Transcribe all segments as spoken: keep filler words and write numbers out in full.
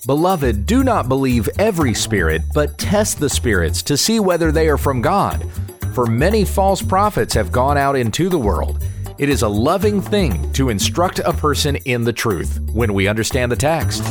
Beloved, do not believe every spirit, but test the spirits to see whether they are from God. For many false prophets have gone out into the world. It is a loving thing to instruct a person in the truth when we understand the text.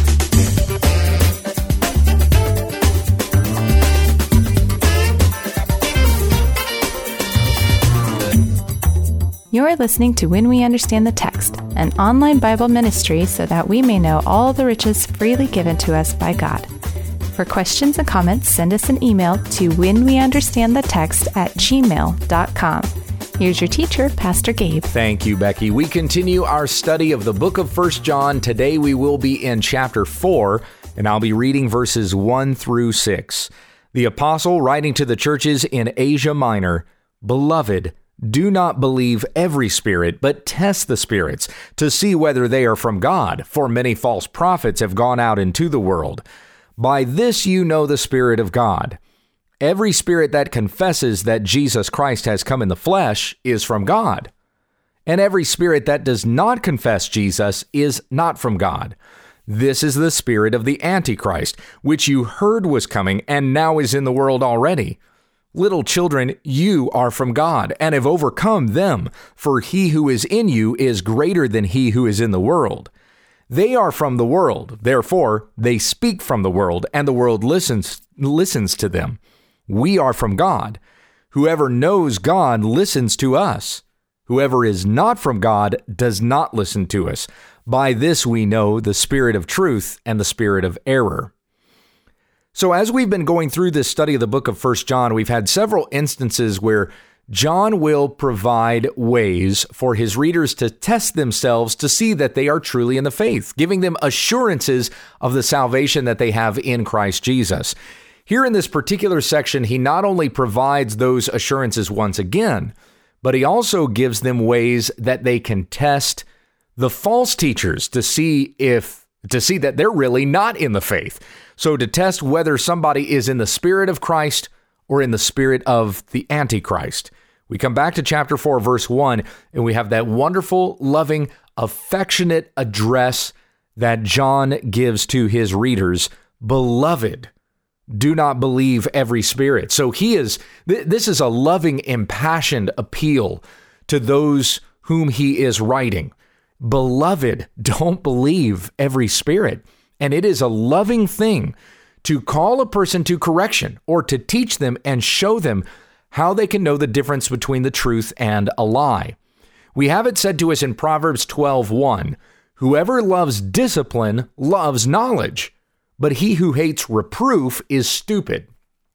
You're listening to When We Understand the Text, an online Bible ministry so that we may know all the riches freely given to us by God. For questions and comments, send us an email to whenweunderstandthetext at gmail dot com. Here's your teacher, Pastor Gabe. Thank you, Becky. We continue our study of the book of First John. Today we will be in chapter four, and I'll be reading verses one through six. The apostle writing to the churches in Asia Minor, Beloved, do not believe every spirit, but test the spirits to see whether they are from God, for many false prophets have gone out into the world. By this you know the Spirit of God. Every spirit that confesses that Jesus Christ has come in the flesh is from God. And every spirit that does not confess Jesus is not from God. This is the spirit of the Antichrist, which you heard was coming and now is in the world already. Little children, you are from God and have overcome them, for he who is in you is greater than he who is in the world. They are from the world, therefore they speak from the world, and the world listens listens to them. We are from God. Whoever knows God listens to us. Whoever is not from God does not listen to us. By this we know the spirit of truth and the spirit of error. So as we've been going through this study of the book of First John, we've had several instances where John will provide ways for his readers to test themselves to see that they are truly in the faith, giving them assurances of the salvation that they have in Christ Jesus. Here in this particular section, he not only provides those assurances once again, but he also gives them ways that they can test the false teachers to see if to see that they're really not in the faith. So to test whether somebody is in the spirit of Christ or in the spirit of the Antichrist. We come back to chapter four, verse one, and we have that wonderful, loving, affectionate address that John gives to his readers. Beloved, do not believe every spirit. So he is, th- this is a loving, impassioned appeal to those whom he is writing. Beloved, don't believe every spirit. And it is a loving thing to call a person to correction or to teach them and show them how they can know the difference between the truth and a lie. We have it said to us in Proverbs twelve one, whoever loves discipline loves knowledge, but he who hates reproof is stupid.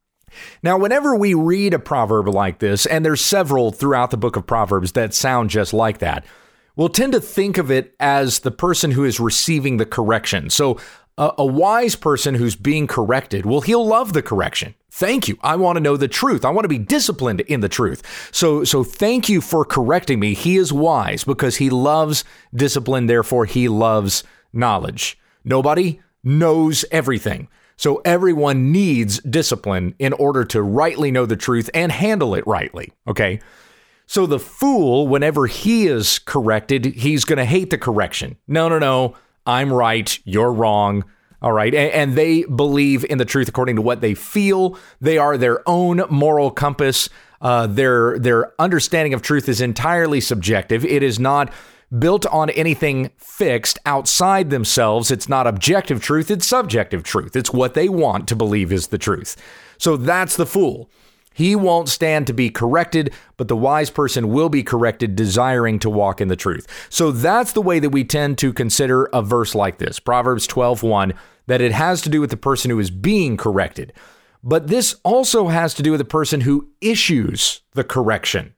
Now, whenever we read a proverb like this, and there's several throughout the book of Proverbs that sound just like that, we'll tend to think of it as the person who is receiving the correction. So a, a wise person who's being corrected, well, he'll love the correction. Thank you. I want to know the truth. I want to be disciplined in the truth. So, so thank you for correcting me. He is wise because he loves discipline. Therefore, he loves knowledge. Nobody knows everything. So everyone needs discipline in order to rightly know the truth and handle it rightly. Okay. So the fool, whenever he is corrected, he's going to hate the correction. No, no, no, I'm right, you're wrong. All right. And, and they believe in the truth according to what they feel. They are their own moral compass. Uh, their, their understanding of truth is entirely subjective. It is not built on anything fixed outside themselves. It's not objective truth. It's subjective truth. It's what they want to believe is the truth. So that's the fool. He won't stand to be corrected, but the wise person will be corrected, desiring to walk in the truth. So that's the way that we tend to consider a verse like this, Proverbs twelve one, that it has to do with the person who is being corrected. But this also has to do with the person who issues the correction.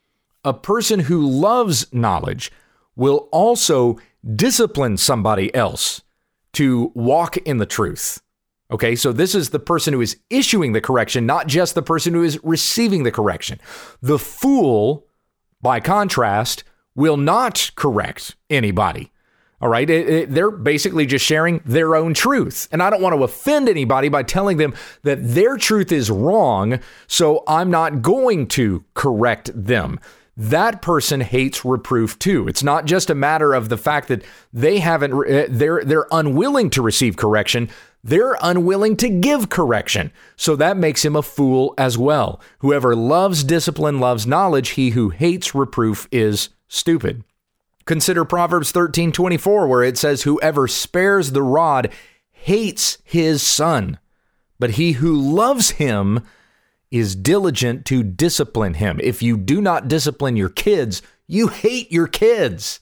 A person who loves knowledge will also discipline somebody else to walk in the truth. Okay, so this is the person who is issuing the correction, not just the person who is receiving the correction. The fool, by contrast, will not correct anybody. All right, it, it, they're basically just sharing their own truth. And I don't want to offend anybody by telling them that their truth is wrong, so I'm not going to correct them. that person hates reproof too. It's not just a matter of the fact that they haven't, they're, they're unwilling to receive correction. They're unwilling to give correction. So that makes him a fool as well. Whoever loves discipline loves knowledge. He who hates reproof is stupid. Consider Proverbs thirteen twenty-four, where it says, whoever spares the rod hates his son, but he who loves him is diligent to discipline him. If you do not discipline your kids, you hate your kids.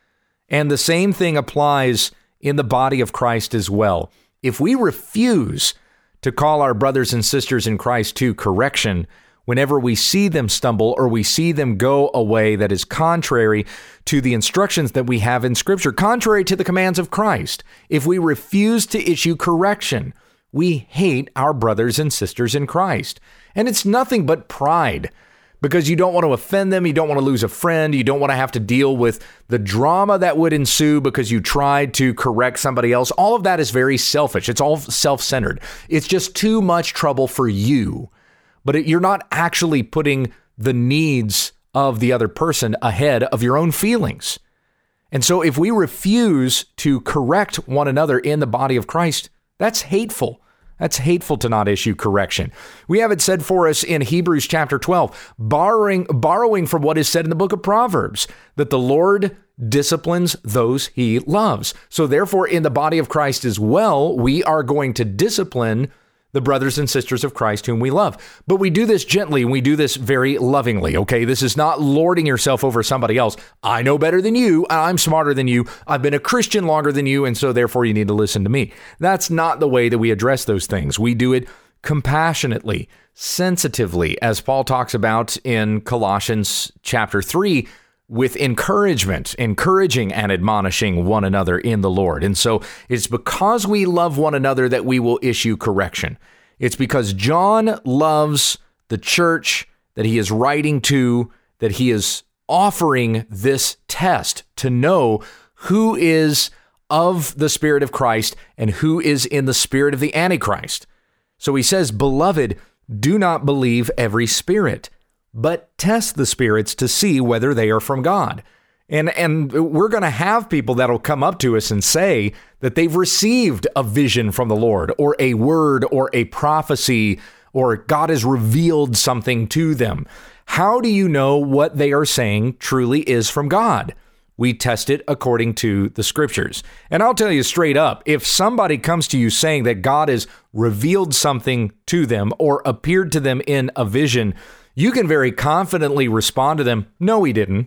And the same thing applies in the body of Christ as well. If we refuse to call our brothers and sisters in Christ to correction, whenever we see them stumble or we see them go a way that is contrary to the instructions that we have in Scripture, contrary to the commands of Christ, if we refuse to issue correction, we hate our brothers and sisters in Christ. And it's nothing but pride, because you don't want to offend them. You don't want to lose a friend. You don't want to have to deal with the drama that would ensue because you tried to correct somebody else. All of that is very selfish. It's all self-centered. It's just too much trouble for you. But it, you're not actually putting the needs of the other person ahead of your own feelings. And so if we refuse to correct one another in the body of Christ, that's hateful. That's hateful to not issue correction. We have it said for us in Hebrews chapter twelve, borrowing, borrowing from what is said in the book of Proverbs, that the Lord disciplines those he loves. So therefore, in the body of Christ as well, we are going to discipline the brothers and sisters of Christ whom we love. But we do this gently, and we do this very lovingly, okay? This is not lording yourself over somebody else. I know better than you. I'm smarter than you. I've been a Christian longer than you, and so therefore you need to listen to me. That's not the way that we address those things. We do it compassionately, sensitively, as Paul talks about in Colossians chapter three, with encouragement, encouraging and admonishing one another in the Lord. And so it's because we love one another that we will issue correction. It's because John loves the church that he is writing to, that he is offering this test to know who is of the Spirit of Christ and who is in the spirit of the Antichrist. So he says, beloved, do not believe every spirit, but test the spirits to see whether they are from God. And and we're going to have people that'll come up to us and say that they've received a vision from the Lord, or a word, or a prophecy, or God has revealed something to them. How do you know what they are saying truly is from God? We test it according to the Scriptures. And I'll tell you straight up, if somebody comes to you saying that God has revealed something to them or appeared to them in a vision, you can very confidently respond to them, no, he didn't.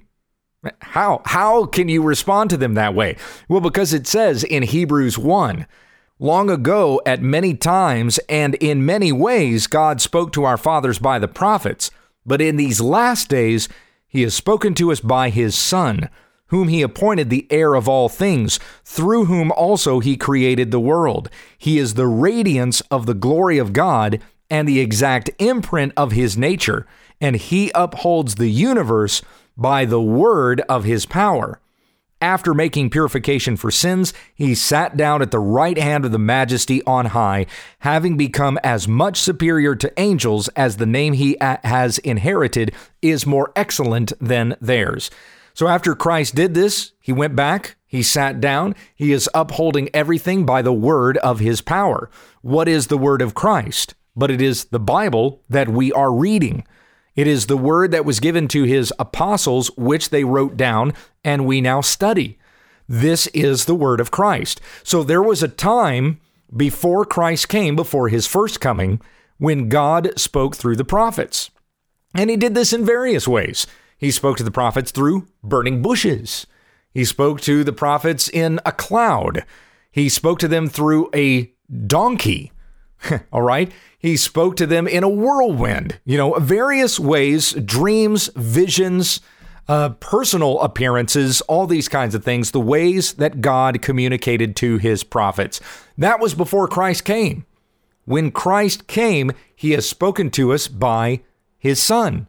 How? How can you respond to them that way? Well, because it says in Hebrews one, long ago, at many times and in many ways, God spoke to our fathers by the prophets. But in these last days, he has spoken to us by his Son, whom he appointed the heir of all things, through whom also he created the world. He is the radiance of the glory of God and the exact imprint of his nature, and he upholds the universe by the word of his power. After making purification for sins, he sat down at the right hand of the Majesty on high, having become as much superior to angels as the name he has inherited is more excellent than theirs. So after Christ did this, he went back, he sat down, he is upholding everything by the word of his power. What is the word of Christ? But it is the Bible that we are reading. It is the word that was given to his apostles, which they wrote down, and we now study. This is the word of Christ. So there was a time before Christ came, before his first coming, when God spoke through the prophets. And he did this in various ways. He spoke to the prophets through burning bushes. He spoke to the prophets in a cloud. He spoke to them through a donkey. All right. He spoke to them in a whirlwind, you know, various ways, dreams, visions, uh, personal appearances, all these kinds of things, the ways that God communicated to his prophets. That was before Christ came. When Christ came, he has spoken to us by his Son.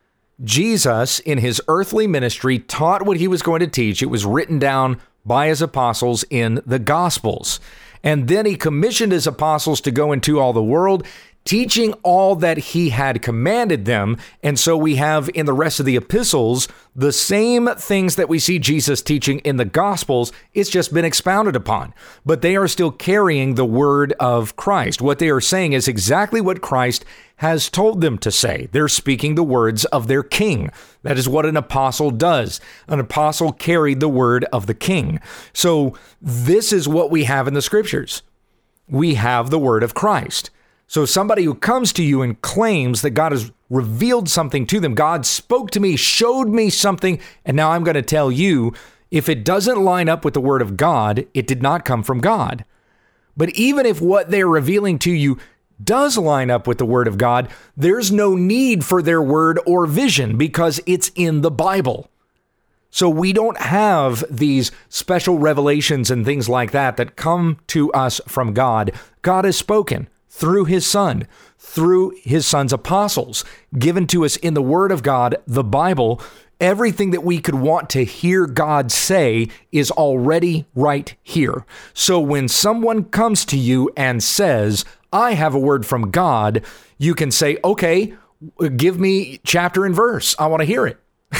Jesus, in his earthly ministry, taught what he was going to teach. It was written down by his apostles in the Gospels. And then he commissioned his apostles to go into all the world, teaching all that he had commanded them. And so we have in the rest of the epistles, the same things that we see Jesus teaching in the Gospels. It's just been expounded upon, but they are still carrying the word of Christ. What they are saying is exactly what Christ has told them to say. They're speaking the words of their king. That is what an apostle does. An apostle carried the word of the king. So this is what we have in the scriptures. We have the word of Christ. So somebody who comes to you and claims that God has revealed something to them, God spoke to me, showed me something, and now I'm going to tell you, if it doesn't line up with the word of God, it did not come from God. But even if what they're revealing to you does line up with the word of God, there's no need for their word or vision because it's in the Bible. So we don't have these special revelations and things like that that come to us from God. God has spoken through his son, through his son's apostles, given to us in the word of God, the Bible. Everything that we could want to hear God say is already right here. So when someone comes to you and says, I have a word from God, you can say, okay, give me chapter and verse. I want to hear it.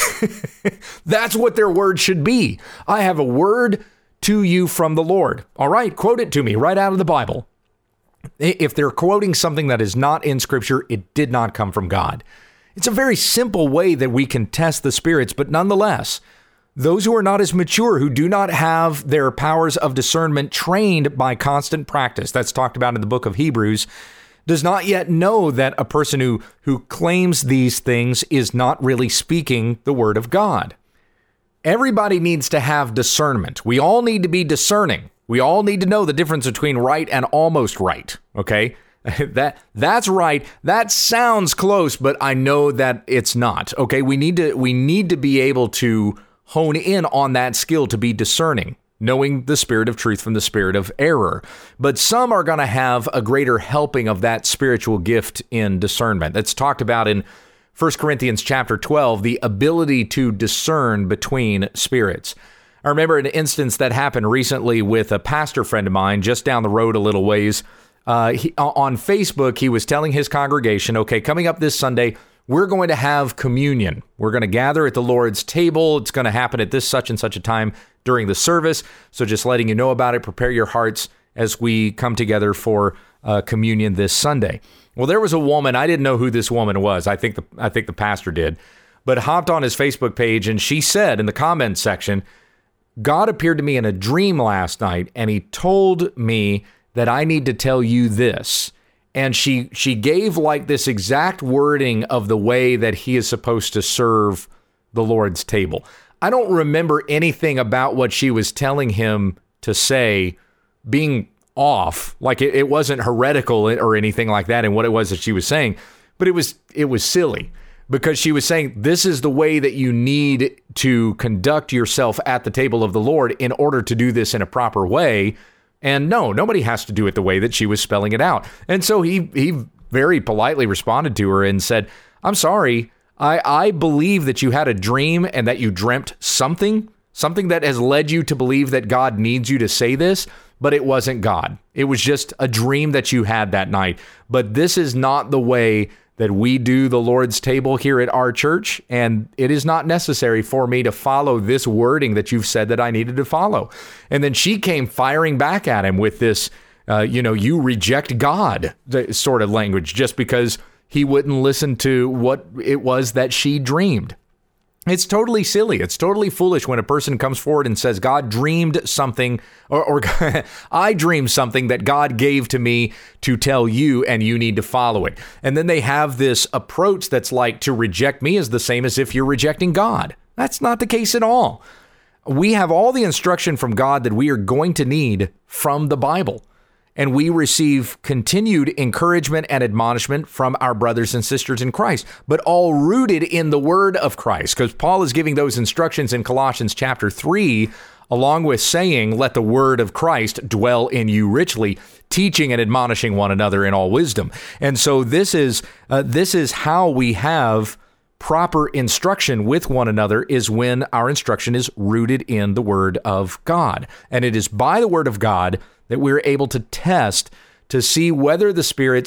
That's what their word should be. I have a word to you from the Lord. All right, quote it to me right out of the Bible. If they're quoting something that is not in Scripture, it did not come from God. It's a very simple way that we can test the spirits, but nonetheless, those who are not as mature, who do not have their powers of discernment trained by constant practice, that's talked about in the book of Hebrews, does not yet know that a person who, who claims these things is not really speaking the word of God. Everybody needs to have discernment. We all need to be discerning. We all need to know the difference between right and almost right, okay? that that's right. That sounds close, but I know that it's not. Okay, we need to we need to be able to hone in on that skill to be discerning, knowing the spirit of truth from the spirit of error. But some are going to have a greater helping of that spiritual gift in discernment. That's talked about in First Corinthians chapter twelve, the ability to discern between spirits. I remember an instance that happened recently with a pastor friend of mine just down the road a little ways. Uh, he, on Facebook, he was telling his congregation, okay, coming up this Sunday, we're going to have communion. We're going to gather at the Lord's table. It's going to happen at this such and such a time during the service. So just letting you know about it, prepare your hearts as we come together for uh, communion this Sunday. Well, there was a woman. I didn't know who this woman was. I think the I think the pastor did, but hopped on his Facebook page, and she said in the comments section, God appeared to me in a dream last night, and he told me that I need to tell you this. And she she gave like this exact wording of the way that he is supposed to serve the Lord's table. I don't remember anything about what she was telling him to say being off, like it, it wasn't heretical or anything like that in what it was that she was saying, but it was it was silly. Because she was saying, this is the way that you need to conduct yourself at the table of the Lord in order to do this in a proper way. And no, nobody has to do it the way that she was spelling it out. And so he he very politely responded to her and said, I'm sorry, I, I believe that you had a dream and that you dreamt something, something that has led you to believe that God needs you to say this, but it wasn't God. It was just a dream that you had that night. But this is not the way that we do the Lord's table here at our church, and it is not necessary for me to follow this wording that you've said that I needed to follow. And then she came firing back at him with this, uh, you know, you reject God sort of language just because he wouldn't listen to what it was that she dreamed. It's totally silly. It's totally foolish when a person comes forward and says, God dreamed something, or, or I dreamed something that God gave to me to tell you, and you need to follow it. And then they have this approach that's like, to reject me is the same as if you're rejecting God. That's not the case at all. We have all the instruction from God that we are going to need from the Bible. And we receive continued encouragement and admonishment from our brothers and sisters in Christ, but all rooted in the word of Christ, because Paul is giving those instructions in Colossians chapter three, along with saying, let the word of Christ dwell in you richly, teaching and admonishing one another in all wisdom. And so this is uh, this is how we have proper instruction with one another, is when our instruction is rooted in the word of God. And it is by the word of God that we're able to test to see whether the spirits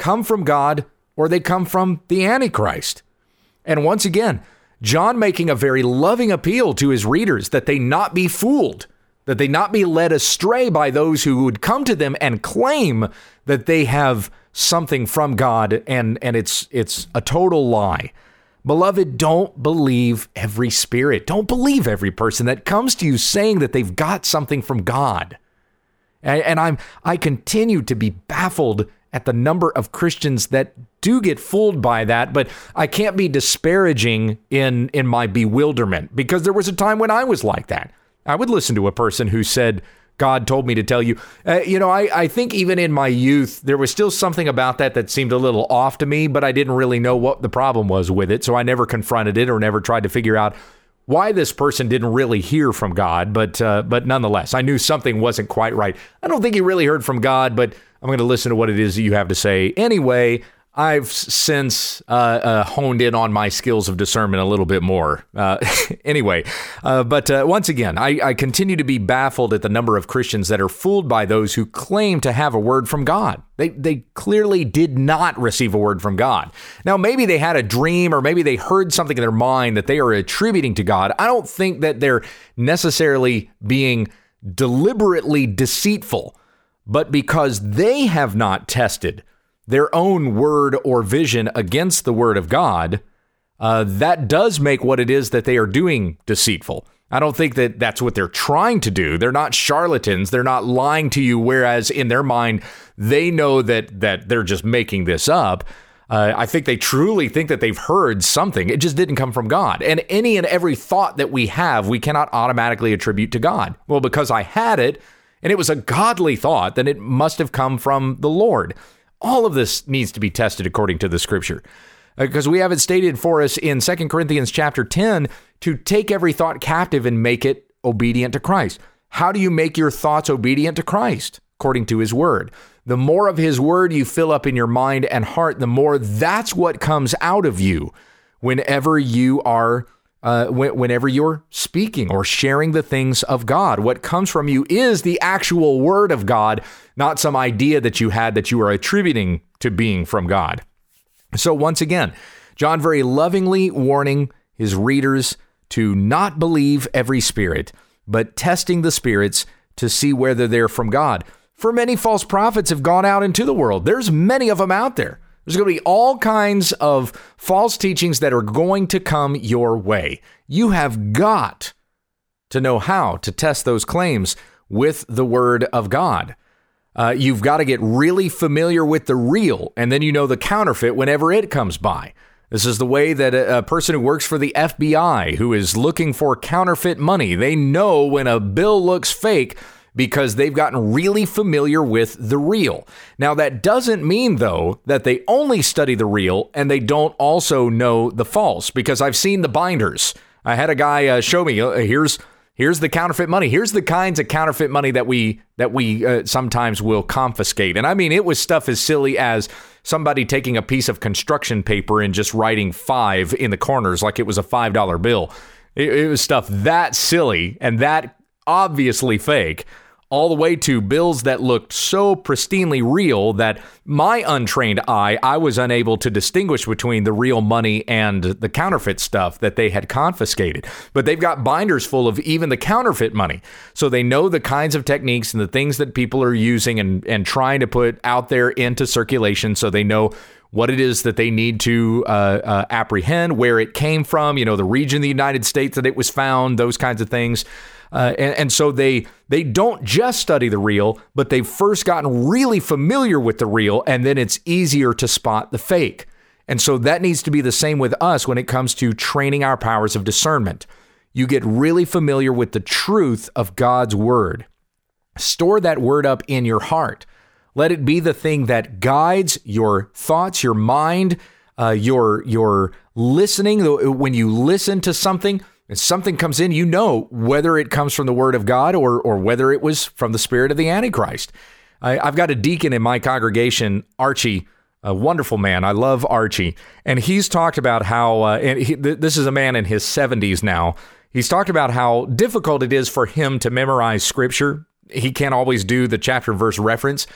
come from God or they come from the Antichrist. And once again, John making a very loving appeal to his readers that they not be fooled, that they not be led astray by those who would come to them and claim that they have something from God, and, and it's it's a total lie. Beloved, don't believe every spirit. Don't believe every person that comes to you saying that they've got something from God. And, and I'm I continue to be baffled at the number of Christians that do get fooled by that, but I can't be disparaging in, in my bewilderment, because there was a time when I was like that. I would listen to a person who said, God told me to tell you. Uh, you know, I, I think even in my youth, there was still something about that that seemed a little off to me, but I didn't really know what the problem was with it, so I never confronted it or never tried to figure out why this person didn't really hear from God, but uh, but nonetheless, I knew something wasn't quite right. I don't think he really heard from God, but I'm going to listen to what it is that you have to say. Anyway, I've since uh, uh, honed in on my skills of discernment a little bit more. Uh, anyway, uh, but uh, once again, I, I continue to be baffled at the number of Christians that are fooled by those who claim to have a word from God. They they clearly did not receive a word from God. Now, maybe they had a dream, or maybe they heard something in their mind that they are attributing to God. I don't think that they're necessarily being deliberately deceitful, but because they have not tested their own word or vision against the word of God, uh, that does make what it is that they are doing deceitful. I don't think that that's what they're trying to do. They're not charlatans. They're not lying to you, whereas in their mind, they know that that they're just making this up. Uh, I think they truly think that they've heard something. It just didn't come from God. And any and every thought that we have, we cannot automatically attribute to God. Well, because I had it, and it was a godly thought, then it must have come from the Lord. All of this needs to be tested according to the scripture, because uh, we have it stated for us in Second Corinthians chapter ten to take every thought captive and make it obedient to Christ. How do you make your thoughts obedient to Christ? According to his word. The more of his word you fill up in your mind and heart, the more that's what comes out of you whenever you are Uh, whenever you're speaking or sharing the things of God. What comes from you is the actual word of God, not some idea that you had that you are attributing to being from God. So once again, John very lovingly warning his readers to not believe every spirit, but testing the spirits to see whether they're from God. For many false prophets have gone out into the world. There's many of them out there. There's going to be all kinds of false teachings that are going to come your way. You have got to know how to test those claims with the word of God. Uh, you've got to get really familiar with the real, and then you know the counterfeit whenever it comes by. This is the way that a, a person who works for the F B I, who is looking for counterfeit money, they know when a bill looks fake because they've gotten really familiar with the real. Now, that doesn't mean, though, that they only study the real and they don't also know the false, because I've seen the binders. I had a guy uh, show me, uh, here's here's the counterfeit money. Here's the kinds of counterfeit money that we that we uh, sometimes will confiscate. And I mean, it was stuff as silly as somebody taking a piece of construction paper and just writing five in the corners like it was a five dollar bill. It, it was stuff that silly and that obviously fake, all the way to bills that looked so pristinely real that my untrained eye, I was unable to distinguish between the real money and the counterfeit stuff that they had confiscated. But they've got binders full of even the counterfeit money. So they know the kinds of techniques and the things that people are using and, and trying to put out there into circulation, so they know what it is that they need to uh, uh, apprehend, where it came from, you know, the region of the United States that it was found, those kinds of things. Uh, and, and so they they don't just study the real, but they've first gotten really familiar with the real, and then it's easier to spot the fake. And so that needs to be the same with us when it comes to training our powers of discernment. You get really familiar with the truth of God's word. Store that word up in your heart. Let it be the thing that guides your thoughts, your mind, uh, your your listening. When you listen to something, and something comes in, you know whether it comes from the word of God or or whether it was from the spirit of the Antichrist. I, I've got a deacon in my congregation, Archie, a wonderful man. I love Archie. And he's talked about how, uh, and he, th- this is a man in his seventies now. He's talked about how difficult it is for him to memorize scripture. He can't always do the chapter verse reference,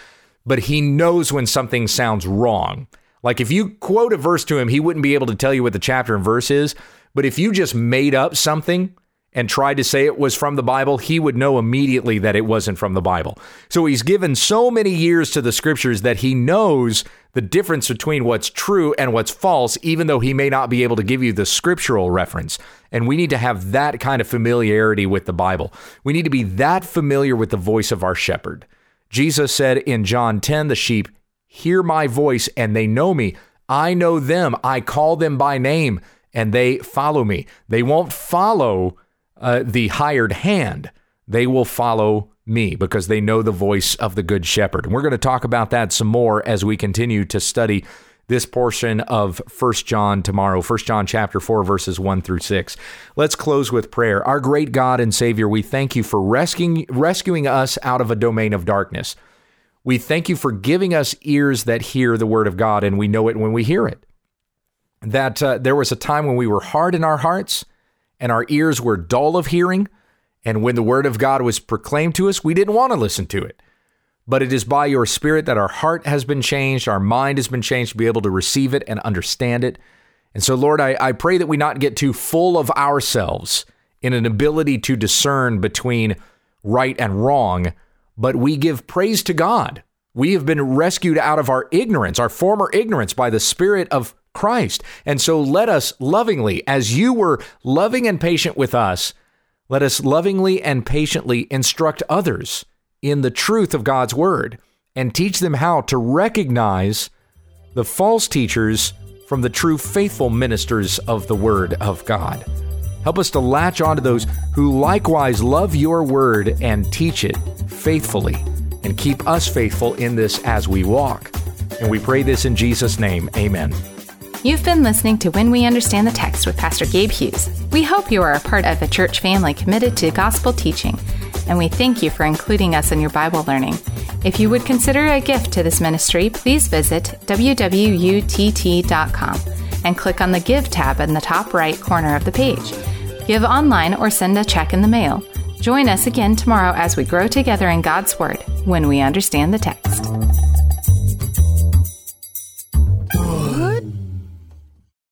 but he knows when something sounds wrong. Like if you quote a verse to him, he wouldn't be able to tell you what the chapter and verse is. But if you just made up something and tried to say it was from the Bible, he would know immediately that it wasn't from the Bible. So he's given so many years to the scriptures that he knows the difference between what's true and what's false, even though he may not be able to give you the scriptural reference. And we need to have that kind of familiarity with the Bible. We need to be that familiar with the voice of our shepherd. Jesus said in John ten, the sheep hear my voice and they know me. I know them. I call them by name and they follow me. They won't follow uh, the hired hand. They will follow me because they know the voice of the good shepherd. And we're going to talk about that some more as we continue to study this portion of First John tomorrow, First John chapter four, verses one through six. Let's close with prayer. Our great God and Savior, we thank you for rescuing, rescuing us out of a domain of darkness. We thank you for giving us ears that hear the word of God, and we know it when we hear it. That uh, there was a time when we were hard in our hearts and our ears were dull of hearing, and when the word of God was proclaimed to us, we didn't want to listen to it. But it is by your Spirit that our heart has been changed, our mind has been changed to be able to receive it and understand it. And so, Lord, I, I pray that we not get too full of ourselves in an ability to discern between right and wrong, but we give praise to God. We have been rescued out of our ignorance, our former ignorance, by the Spirit of Christ. And so let us lovingly, as you were loving and patient with us, let us lovingly and patiently instruct others in the truth of God's word and teach them how to recognize the false teachers from the true faithful ministers of the word of God. Help us to latch onto those who likewise love your word and teach it faithfully, and keep us faithful in this as we walk. And we pray this in Jesus' name. Amen. You've been listening to When We Understand the Text with Pastor Gabe Hughes. We hope you are a part of a church family committed to gospel teaching, and we thank you for including us in your Bible learning. If you would consider a gift to this ministry, please visit w w u t t dot com and click on the Give tab in the top right corner of the page. Give online or send a check in the mail. Join us again tomorrow as we grow together in God's Word when we understand the text.